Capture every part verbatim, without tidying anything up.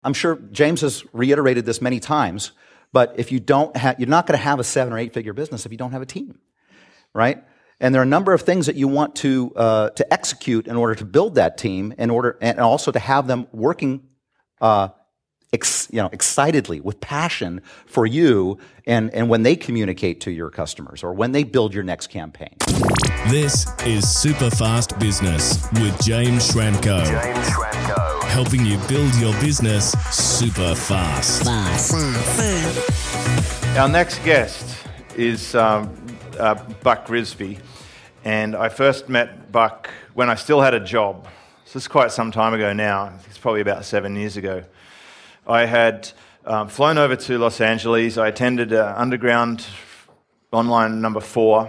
I'm sure James has reiterated this many times, but if you don't have, you're not going to have a seven or eight figure business if you don't have a team, right? And there are a number of things that you want to uh, to execute in order to build that team, in order, and also to have them working, uh, ex, you know, excitedly with passion for you, and and when they communicate to your customers or when they build your next campaign. This is Super Fast Business with James Schramko. James Schramko. Helping you build your business super fast. Fast. Fast. Our next guest is um, uh, Buck Rizvi, and I first met Buck when I still had a job. So this is quite some time ago now. It's probably about seven years ago. I had um, flown over to Los Angeles. I attended uh, Underground Online number four.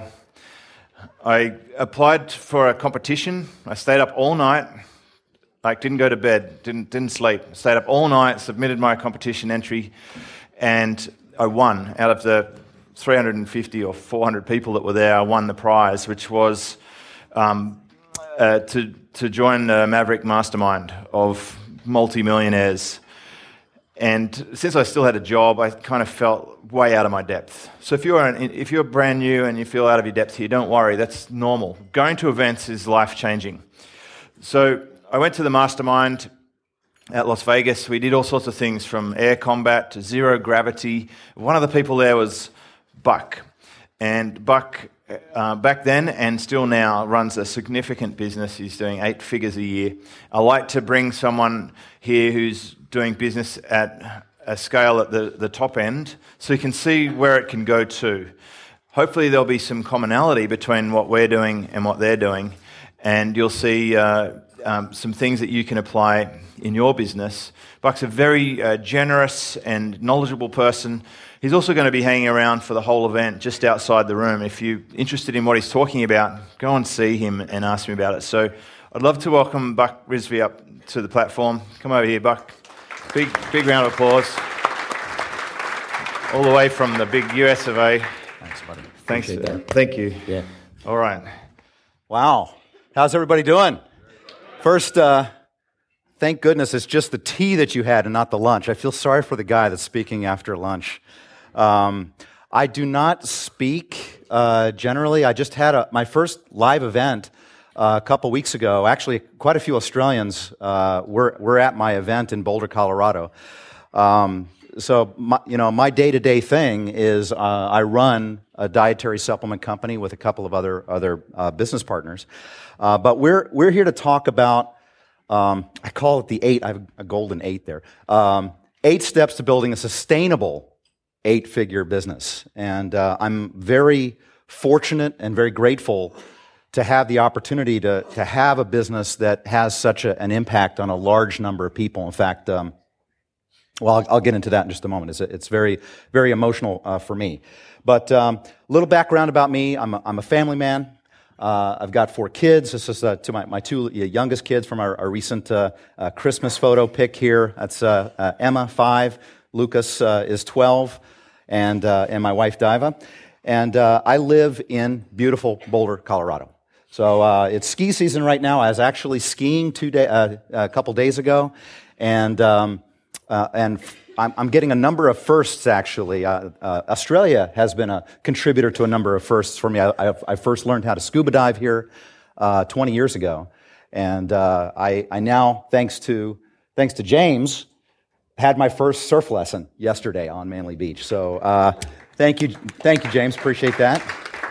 I applied for a competition. I stayed up all night. Like, didn't go to bed, didn't didn't sleep. Stayed up all night, submitted my competition entry, and I won. Out of the three hundred fifty or four hundred people that were there, I won the prize, which was um, uh, to to join the Maverick Mastermind of multi-millionaires. And since I still had a job, I kind of felt way out of my depth. So if you're an, if you're brand new and you feel out of your depth here, don't worry, that's normal. Going to events is life-changing. So I went to the Mastermind at Las Vegas. We did all sorts of things, from air combat to zero gravity. One of the people there was Buck. And Buck, uh, back then and still now, runs a significant business. He's doing eight figures a year. I like to bring someone here who's doing business at a scale at the, the top end so you can see where it can go to. Hopefully there'll be some commonality between what we're doing and what they're doing, and you'll see uh, Um, some things that you can apply in your business. Buck's a very uh, generous and knowledgeable person. He's also going to be hanging around for the whole event just outside the room. If you're interested in what he's talking about, go and see him and ask him about it. So I'd love to welcome Buck Rizvi up to the platform. Come over here, Buck. Big, big round of applause. All the way from the big U S of A. Thanks, buddy. Thanks. Appreciate that. Thank you. Yeah. All right. Wow. How's everybody doing? First, uh, thank goodness it's just the tea that you had and not the lunch. I feel sorry for the guy that's speaking after lunch. Um, I do not speak uh, generally. I just had a, my first live event uh, a couple weeks ago. Actually, quite a few Australians uh, were, were at my event in Boulder, Colorado. Um, so, my, you know, my day-to-day thing is uh, I run a dietary supplement company with a couple of other other uh, business partners. Uh, but we're we're here to talk about, um, I call it the eight, I have a golden eight there, um, eight steps to building a sustainable eight-figure business. And uh, I'm very fortunate and very grateful to have the opportunity to, to have a business that has such a, an impact on a large number of people. In fact, um, well, I'll, I'll get into that in just a moment. It's, it's very, very emotional uh, for me. But a um, little background about me, I'm a, I'm a family man. Uh, I've got four kids. This is uh, to my, my two youngest kids from our, our recent uh, uh, Christmas photo pic here. That's uh, uh, Emma, five. Lucas uh, is twelve. And uh, and my wife, Diva. And uh, I live in beautiful Boulder, Colorado. So uh, it's ski season right now. I was actually skiing two day, uh, a couple days ago. And, um, uh, and I'm, I'm getting a number of firsts, actually. Uh, uh, Australia has been a contributor to a number of firsts for me. I, I, I first learned how to scuba dive here uh, twenty years ago. And uh, I, I now, thanks to thanks to James, had my first surf lesson yesterday on Manly Beach. So uh, thank you, thank you, James. Appreciate that.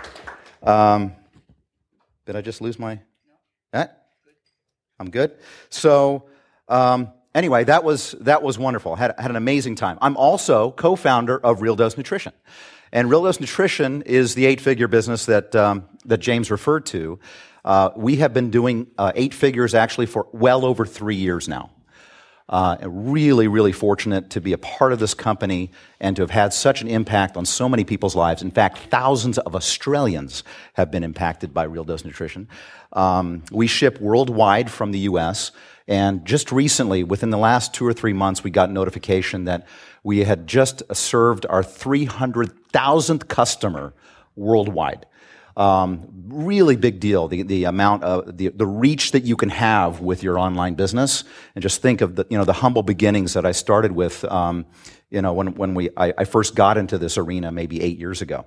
Um, did I just lose my... Eh? I'm good. So... Um, Anyway, that was that was wonderful. I had, had an amazing time. I'm also co-founder of Real Dose Nutrition. And Real Dose Nutrition is the eight-figure business that um, that James referred to. Uh, we have been doing uh, eight figures actually for well over three years now. Uh, really, really fortunate to be a part of this company and to have had such an impact on so many people's lives. In fact, thousands of Australians have been impacted by Real Dose Nutrition. Um, we ship worldwide from the U S, and just recently, within the last two or three months, we got notification that we had just served our three hundred thousandth customer worldwide. Um, really big deal, the, the amount of, the, the reach that you can have with your online business. And just think of the, you know, the humble beginnings that I started with, um, you know, when, when we, I, I first got into this arena maybe eight years ago.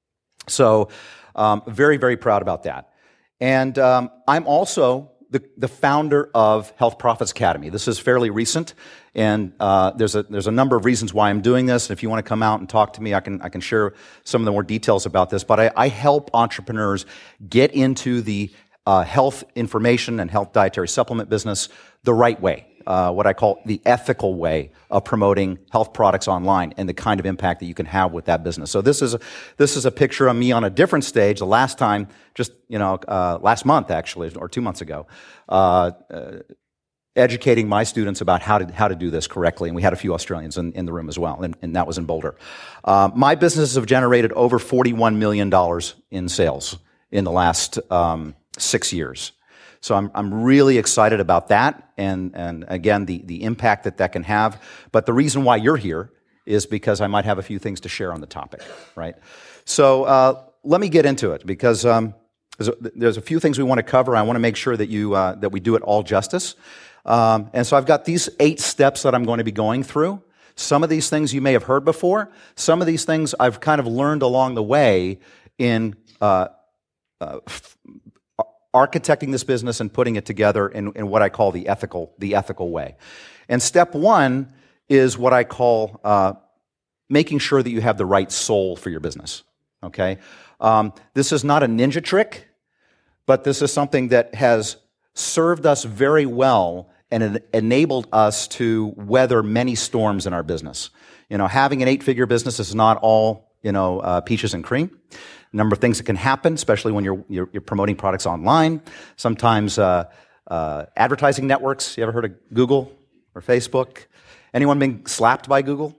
So, um, very, very proud about that. And, um, I'm also the, the founder of Health Profits Academy. This is fairly recent, and uh, there's a there's a number of reasons why I'm doing this. And if you want to come out and talk to me, I can I can share some of the more details about this. But I, I help entrepreneurs get into the uh, health information and health dietary supplement business the right way, uh, what I call the ethical way of promoting health products online and the kind of impact that you can have with that business. So this is a, this is a picture of me on a different stage. The last time, just you know, uh, last month actually, or two months ago, uh, uh, educating my students about how to how to do this correctly, and we had a few Australians in, in the room as well, and, and that was in Boulder. Uh, my businesses have generated over forty-one million dollars in sales in the last um, six years. So I'm I'm really excited about that, and and again the the impact that that can have. But the reason why you're here is because I might have a few things to share on the topic, right? So uh, let me get into it, because um, there's, a, there's a few things we want to cover. I want to make sure that you uh, that we do it all justice. Um, and so I've got these eight steps that I'm going to be going through. Some of these things you may have heard before. Some of these things I've kind of learned along the way in uh, uh, architecting this business and putting it together in, in what I call the ethical, the ethical way. And step one is what I call uh, making sure that you have the right soul for your business. Okay, um, this is not a ninja trick, but this is something that has served us very well and it enabled us to weather many storms in our business. You know, having an eight-figure business is not all, you know, uh, peaches and cream. A number of things that can happen, especially when you're you're, you're promoting products online. Sometimes uh, uh, advertising networks. You ever heard of Google or Facebook? Anyone been slapped by Google?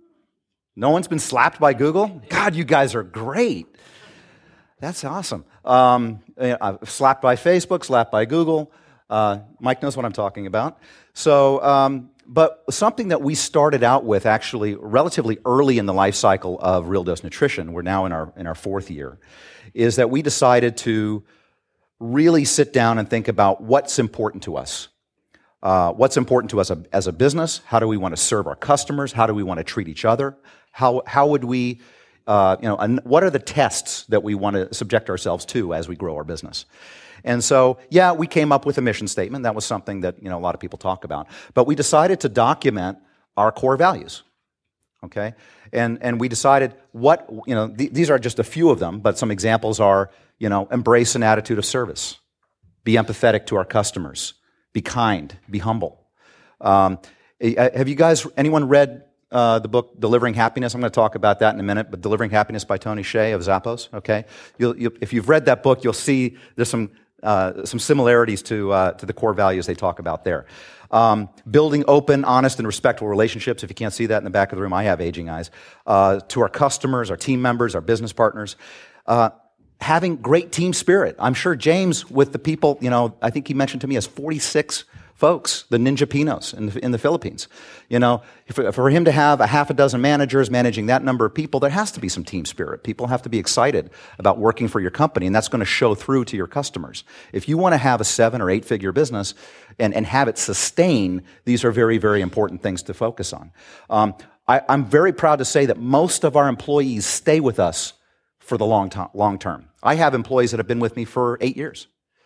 No one's been slapped by Google? God, you guys are great. That's awesome. Um, uh, slapped by Facebook, slapped by Google. Uh, Mike knows what I'm talking about. So, um, but something that we started out with actually relatively early in the life cycle of Real Dose Nutrition, we're now in our in our fourth year, is that we decided to really sit down and think about what's important to us. Uh, what's important to us as a business? How do we want to serve our customers? How do we want to treat each other? How how would we, uh, you know, and what are the tests that we want to subject ourselves to as we grow our business? And so, yeah, we came up with a mission statement. That was something that, you know, a lot of people talk about. But we decided to document our core values, okay? And and we decided what, you know, th- these are just a few of them, but some examples are, you know, embrace an attitude of service, be empathetic to our customers, be kind, be humble. Um, have you guys, anyone read uh, the book Delivering Happiness? I'm going to talk about that in a minute, but Delivering Happiness by Tony Hsieh of Zappos, okay? You'll, you'll, if you've read that book, you'll see there's some Uh, some similarities to uh, to the core values they talk about there. Um, building open, honest, and respectful relationships. If you can't see that in the back of the room, I have aging eyes. Uh, to our customers, our team members, our business partners. Uh, having great team spirit. I'm sure James, with the people, you know, I think he mentioned to me, has forty-six folks, the Ninja Pinos in the, in the Philippines. You know, for, for him to have a half a dozen managers managing that number of people, there has to be some team spirit. People have to be excited about working for your company, and that's going to show through to your customers. If you want to have a seven or eight figure business and, and have it sustain, these are very, very important things to focus on. Um, I, I'm very proud to say that most of our employees stay with us for the long, to- long term. I have employees that have been with me for eight years.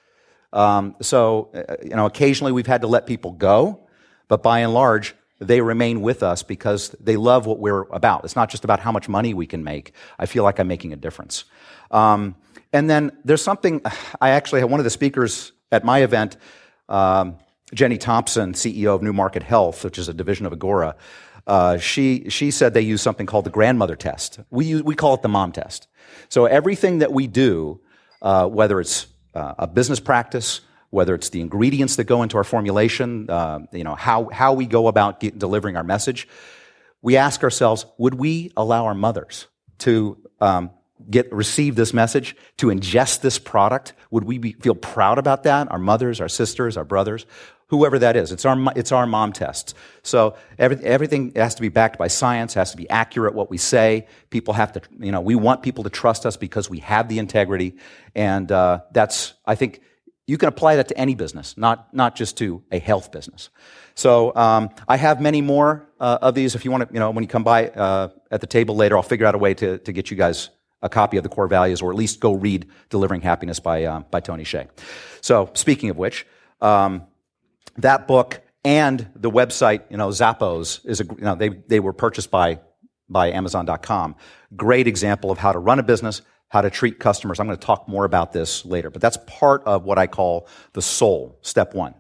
Um, so, uh, you know, occasionally we've had to let people go, but by and large, they remain with us because they love what we're about. It's not just about how much money we can make. I feel like I'm making a difference. Um, and then there's something, I actually had one of the speakers at my event, um, Jenny Thompson, C E O of New Market Health, which is a division of Agora. Uh, she she said they use something called the grandmother test. We use, we call it the mom test. So everything that we do, uh, whether it's Uh, a business practice, whether it's the ingredients that go into our formulation, uh, you know, how, how we go about get, delivering our message, we ask ourselves, would we allow our mothers to um, get receive this message, to ingest this product? Would we be, feel proud about that? Our mothers, our sisters, our brothers? whoever that is. It's our it's our mom tests. So every, everything has to be backed by science, has to be accurate what we say. People have to, you know, we want people to trust us because we have the integrity. And uh, that's, I think, you can apply that to any business, not, not just to a health business. So um, I have many more uh, of these. If you want to, you know, when you come by uh, at the table later, I'll figure out a way to, to get you guys a copy of the core values, or at least go read Delivering Happiness by, uh, by Tony Hsieh. So speaking of which, um, that book and the website, you know, Zappos, is a, you know, they, they were purchased by, by Amazon dot com. Great example of how to run a business, how to treat customers. I'm going to talk more about this later, but that's part of what I call the soul, step one.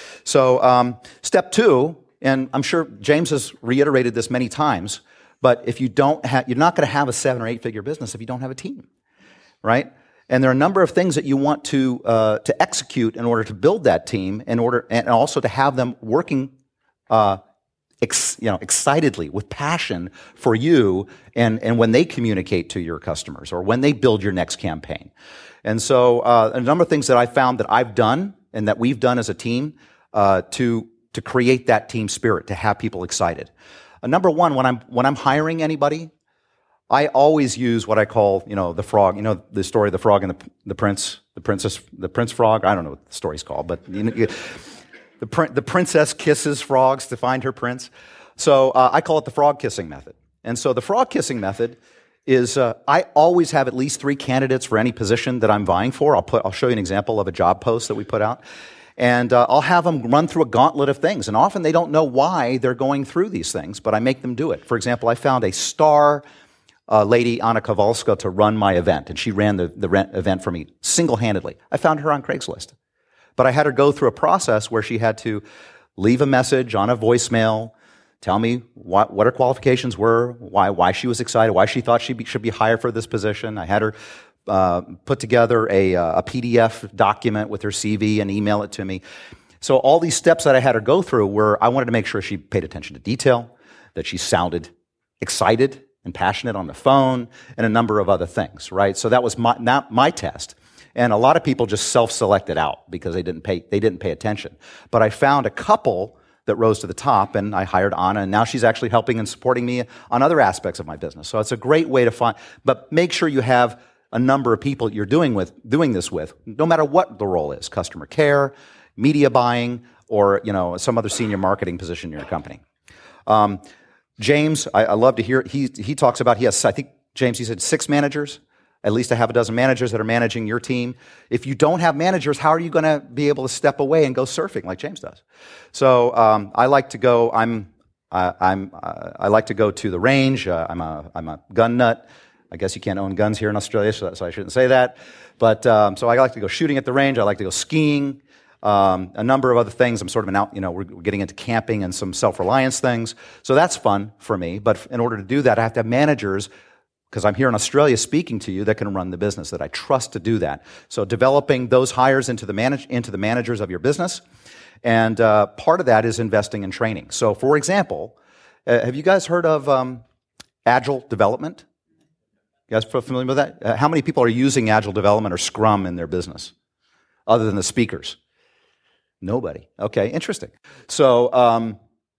So um, step two, and I'm sure James has reiterated this many times, but if you don't have, you're not going to have a seven or eight figure business if you don't have a team, right? And there are a number of things that you want to uh, to execute in order to build that team, in order, and also to have them working, uh, ex, you know, excitedly with passion for you, and and when they communicate to your customers or when they build your next campaign. And so, uh, a number of things that I found that I've done and that we've done as a team uh, to to create that team spirit, to have people excited. Uh, number one, when I'm when I'm hiring anybody, I always use what I call, you know, the frog. You know, the story of the frog and the, the prince, the princess, the prince frog. I don't know what the story's called, but you know, you, the prin- the princess kisses frogs to find her prince. So uh, I call it the frog kissing method. And so the frog kissing method is uh, I always have at least three candidates for any position that I'm vying for. I'll put I'll show you an example of a job post that we put out. And uh, I'll have them run through a gauntlet of things. And often they don't know why they're going through these things, but I make them do it. For example, I found a star uh, lady, Anna Kowalska, to run my event. And she ran the, the event for me single-handedly. I found her on Craigslist. But I had her go through a process where she had to leave a message on a voicemail, tell me what, what her qualifications were, why, why she was excited, why she thought she be, should be hired for this position. I had her Uh, put together a, uh, a P D F document with her C V and email it to me. So all these steps that I had her go through were, I wanted to make sure she paid attention to detail, that she sounded excited and passionate on the phone, and a number of other things, right? So that was my, not my test. And a lot of people just self-selected out because they didn't pay, they didn't pay attention. But I found a couple that rose to the top, and I hired Anna, and now she's actually helping and supporting me on other aspects of my business. So it's a great way to find, but make sure you have a number of people you're doing with doing this with, no matter what the role is: customer care, media buying, or you know some other senior marketing position in your company. Um, James, I, I love to hear. He he talks about he has I think James he said six managers, at least a half a dozen managers that are managing your team. If you don't have managers, how are you going to be able to step away and go surfing like James does? So um, I like to go. I'm uh, I'm uh, I like to go to the range. Uh, I'm a I'm a gun nut. I guess you can't own guns here in Australia, so, so I shouldn't say that. But um, so I like to go shooting at the range. I like to go skiing. Um, a number of other things. I'm sort of an out, you know, we're, we're getting into camping and some self-reliance things. So that's fun for me. But in order to do that, I have to have managers, because I'm here in Australia speaking to you, that can run the business, that I trust to do that. So developing those hires into the manage, into the managers of your business. And uh, part of that is investing in training. So for example, uh, have you guys heard of um, Agile development? You guys familiar with that? Uh, how many people are using Agile development or Scrum in their business, other than the speakers? Nobody. Okay, interesting. So, um,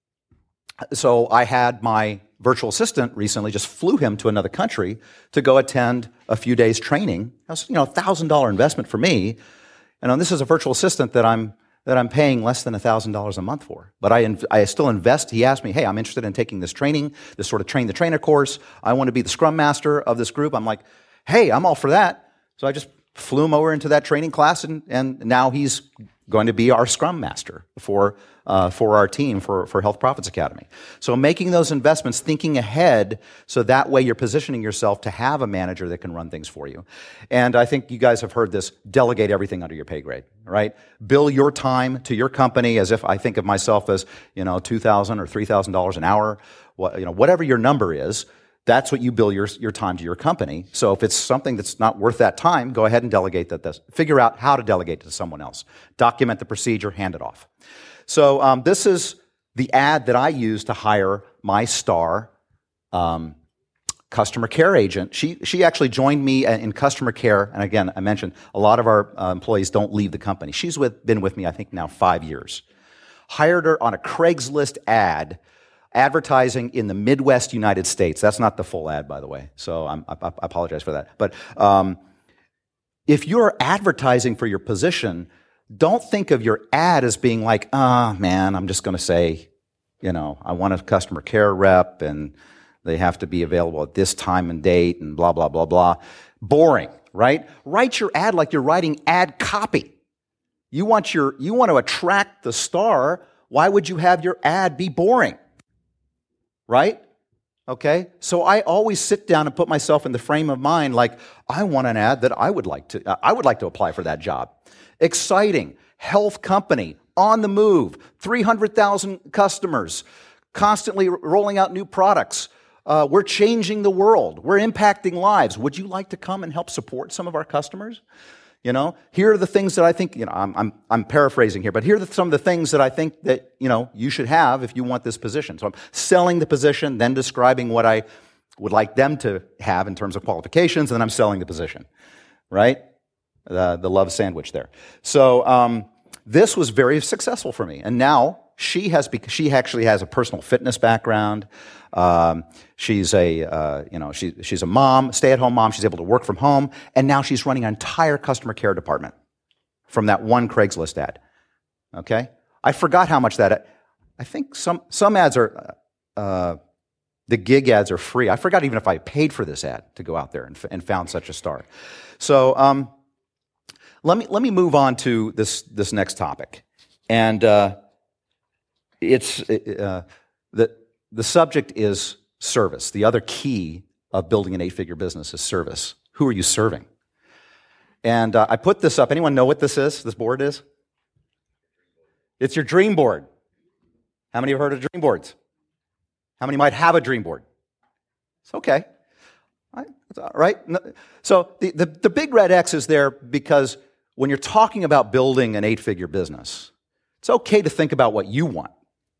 so I had my virtual assistant recently just flew him to another country to go attend a few days training. That was, you know, a thousand dollar investment for me, and um, this is a virtual assistant that I'm that I'm paying less than a thousand dollars a month for. But I inv- I still invest. He asked me, hey, I'm interested in taking this training, this sort of train the trainer course. I want to be the Scrum Master of this group. I'm like, hey, I'm all for that. So I just flew him over into that training class, and, and now he's going to be our Scrum Master for uh, for our team, for, for Health Profits Academy. So making those investments, thinking ahead, so that way you're positioning yourself to have a manager that can run things for you. And I think you guys have heard this: delegate everything under your pay grade, right? Bill your time to your company as if I think of myself as, you know, two thousand dollars or three thousand dollars an hour, what, you know, whatever your number is. That's what you bill your, your time to your company. So if it's something that's not worth that time, go ahead and delegate that. This. Figure out how to delegate to someone else. Document the procedure, hand it off. So um, this is the ad that I use to hire my star um, customer care agent. She she actually joined me in customer care. And again, I mentioned a lot of our uh, employees don't leave the company. She's with, been with me, I think, now five years. hired her on a Craigslist ad advertising in the Midwest United States. That's not the full ad, by the way, so I'm, I, I apologize for that. But um, if you're advertising for your position, don't think of your ad as being like, ah, oh, man, I'm just going to say, you know, I want a customer care rep, and they have to be available at this time and date, and blah, blah, blah, blah. Boring, right? Write your ad like you're writing ad copy. You want your, you want to attract the star. Why would you have your ad be boring? Right? Okay? So I always sit down and put myself in the frame of mind like, I want an ad that I would like to, uh, I would like to apply for that job. Exciting, health company, on the move, three hundred thousand customers, constantly rolling out new products. Uh, we're changing the world. We're impacting lives. Would you like to come and help support some of our customers? You know, here are the things that I think, you know, I'm, I'm, I'm paraphrasing here, but here are the, some of the things that I think that, you know, you should have if you want this position. So I'm selling the position, then describing what I would like them to have in terms of qualifications, and then I'm selling the position, right? Uh, the love sandwich there. So um, this was very successful for me. And now she has, she actually has a personal fitness background. Um, she's a, uh, you know, she, she's a mom, stay-at-home mom. She's able to work from home, and now she's running an entire customer care department from that one Craigslist ad. Okay, I forgot how much that. I think some some ads are, uh, the gig ads are free. I forgot even if I paid for this ad to go out there and, and found such a star. So um, let me let me move on to this this next topic, and uh, it's uh, the. The subject is service. The other key of building an eight-figure business is service. Who are you serving? And uh, I put this up. Anyone know what this is, this board is? It's your dream board. How many have heard of dream boards? How many might have a dream board? It's okay. All right? It's all right. So the, the, the big red X is there because when you're talking about building an eight-figure business, it's okay to think about what you want.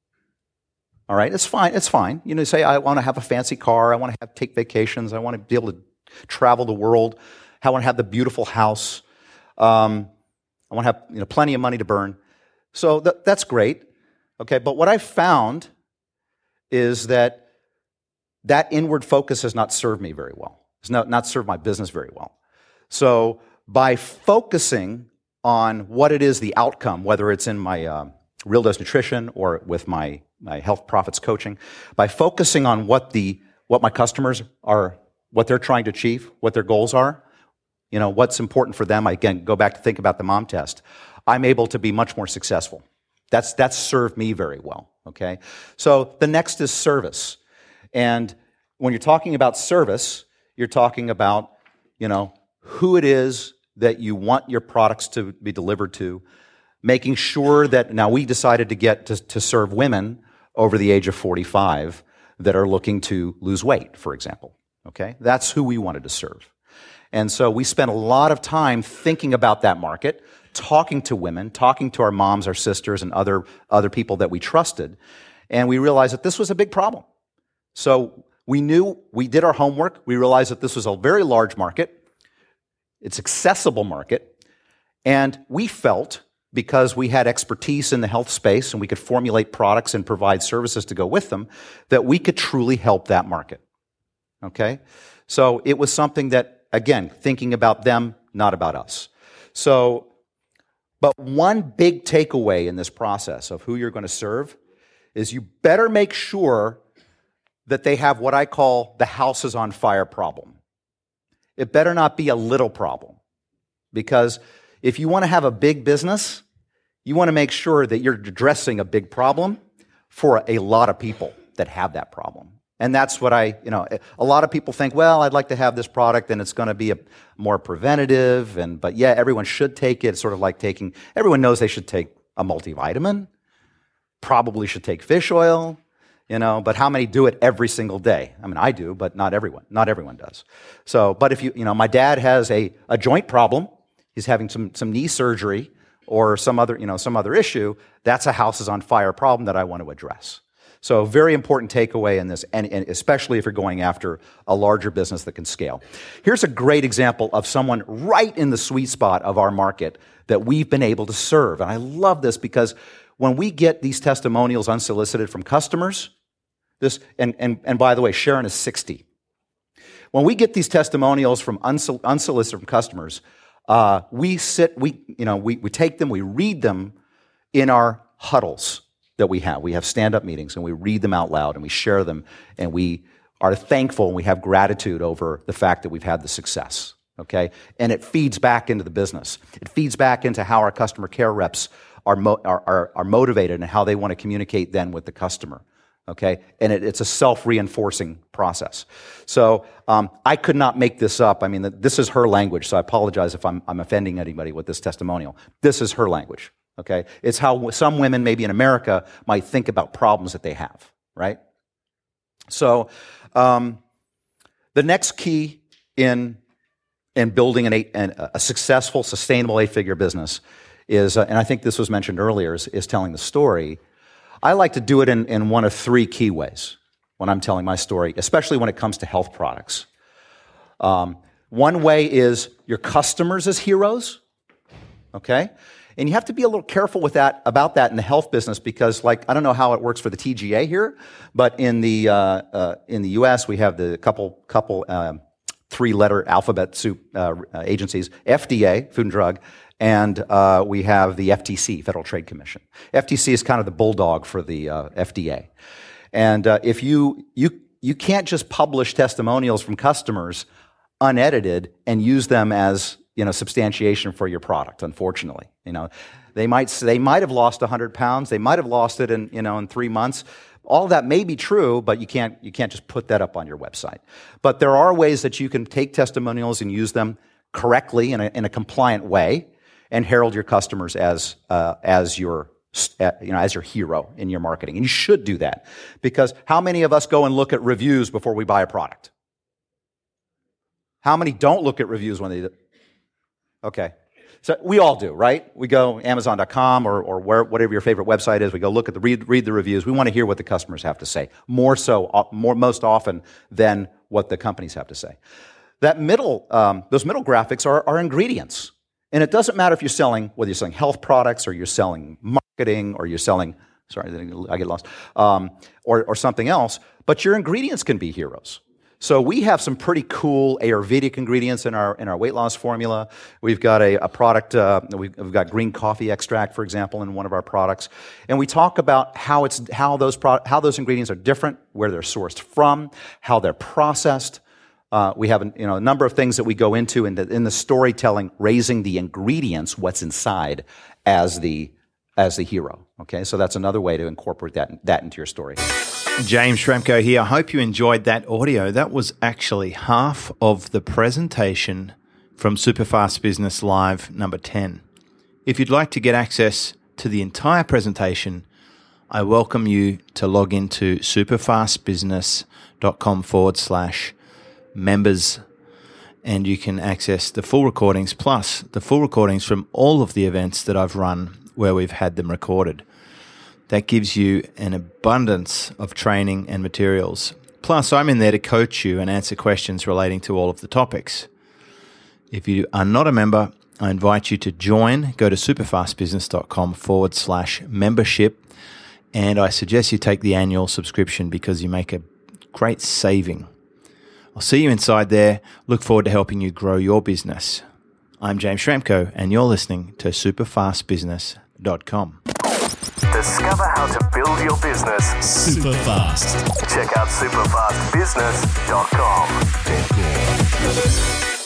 All right, it's fine. It's fine. You know, say I want to have a fancy car. I want to have take vacations. I want to be able to travel the world. I want to have the beautiful house. Um, I want to have you know plenty of money to burn. So th- that's great. Okay, but what I've found is that that inward focus has not served me very well. It's not not served my business very well. So by focusing on what it is, the outcome, whether it's in my uh, Real Dose Nutrition or with my my Health Profits coaching, by focusing on what the what my customers are, what they're trying to achieve, what their goals are, you know, what's important for them. I, again, go back to think about the mom test. I'm able to be much more successful. That's that's served me very well. Okay, so the next is service, and when you're talking about service, you're talking about you know who it is that you want your products to be delivered to, making sure that now we decided to get to, to serve women over the age of forty-five that are looking to lose weight, for example. Okay, that's who we wanted to serve. And so we spent a lot of time thinking about that market, talking to women, talking to our moms, our sisters, and other, other people that we trusted, and we realized that this was a big problem. So we knew, we did our homework, we realized that this was a very large market, it's an accessible market, and we felt, because we had expertise in the health space and we could formulate products and provide services to go with them, that we could truly help that market. Okay? So it was something that, again, thinking about them, not about us. So, but one big takeaway in this process of who you're going to serve is you better make sure that they have what I call the house is on fire problem. It better not be a little problem, because if you want to have a big business, you want to make sure that you're addressing a big problem for a lot of people that have that problem. And that's what I, you know, a lot of people think, well, I'd like to have this product and it's going to be a more preventative, and but yeah, everyone should take it. It's sort of like taking, everyone knows they should take a multivitamin, probably should take fish oil, you know, but how many do it every single day? I mean, I do, but not everyone. Not everyone does. So, but if you, you know, my dad has a, a joint problem. He's having some, some knee surgery or some other, you know, some other issue. That's a house is on fire problem that I want to address. So very important takeaway in this, and, and especially if you're going after a larger business that can scale. Here's a great example of someone right in the sweet spot of our market that we've been able to serve. And I love this because when we get these testimonials unsolicited from customers, this, and, and, and by the way, Sharon is sixty. When we get these testimonials from unsol- unsolicited from customers, uh, we sit, we, you know, we, we take them, we read them in our huddles that we have. We have stand-up meetings, and we read them out loud, and we share them, and we are thankful, and we have gratitude over the fact that we've had the success, okay? And it feeds back into the business. It feeds back into how our customer care reps are, mo- are, are, are motivated and how they want to communicate then with the customer, okay? And it, it's a self-reinforcing process. So um, I could not make this up. I mean, this is her language, so I apologize if I'm, I'm offending anybody with this testimonial. This is her language, okay? It's how some women, maybe in America, might think about problems that they have, right? So um, the next key in, in building an eight, an, a successful, sustainable eight-figure business is, uh, and I think this was mentioned earlier, is, is telling the story. I like to do it in, in one of three key ways when I'm telling my story, especially when it comes to health products. Um, one way is your customers as heroes, okay? And you have to be a little careful with that, about that in the health business, because, like, I don't know how it works for the T G A here, but in the uh, uh, in the U S we have the couple couple um, three-letter alphabet soup uh, agencies: F D A, Food and Drug, and uh, we have the F T C, Federal Trade Commission. F T C is kind of the bulldog for the uh, F D A, and uh, if you you you can't just publish testimonials from customers unedited and use them as, you know, substantiation for your product. Unfortunately, you know, they might they might have lost one hundred pounds. They might have lost it in, you know, in three months. All of that may be true, but you can't you can't just put that up on your website. But there are ways that you can take testimonials and use them correctly in a, in a compliant way, and herald your customers as uh, as your uh, you know as your hero in your marketing. And you should do that, because how many of us go and look at reviews before we buy a product? How many don't look at reviews when they do? Okay. So we all do, right? We go Amazon dot com or, or where, whatever your favorite website is. We go look at the read, read the reviews. We want to hear what the customers have to say, more so, more most often than what the companies have to say. That middle, um, those middle graphics are, are ingredients, and it doesn't matter if you're selling, whether you're selling health products or you're selling marketing or you're selling, sorry, I get lost, um, or or something else. But your ingredients can be heroes. So we have some pretty cool Ayurvedic ingredients in our in our weight loss formula. We've got a, a product, uh, we've, we've got green coffee extract, for example, in one of our products, and we talk about how it's how those pro- how those ingredients are different, where they're sourced from, how they're processed. Uh, we have a, you know a number of things that we go into in the, in the storytelling, raising the ingredients, what's inside, as the as the hero. Okay, so that's another way to incorporate that that into your story. James Schramko here. I hope you enjoyed that audio. That was actually half of the presentation from Superfast Business Live number ten. If you'd like to get access to the entire presentation, I welcome you to log into superfastbusiness.com forward slash members, and you can access the full recordings plus the full recordings from all of the events that I've run where we've had them recorded. That gives you an abundance of training and materials. Plus, I'm in there to coach you and answer questions relating to all of the topics. If you are not a member, I invite you to join. Go to superfastbusiness.com forward slash membership. And I suggest you take the annual subscription because you make a great saving. I'll see you inside there. Look forward to helping you grow your business. I'm James Schramko, and you're listening to superfast business dot com. Discover how to build your business super fast. Check out superfast business dot com.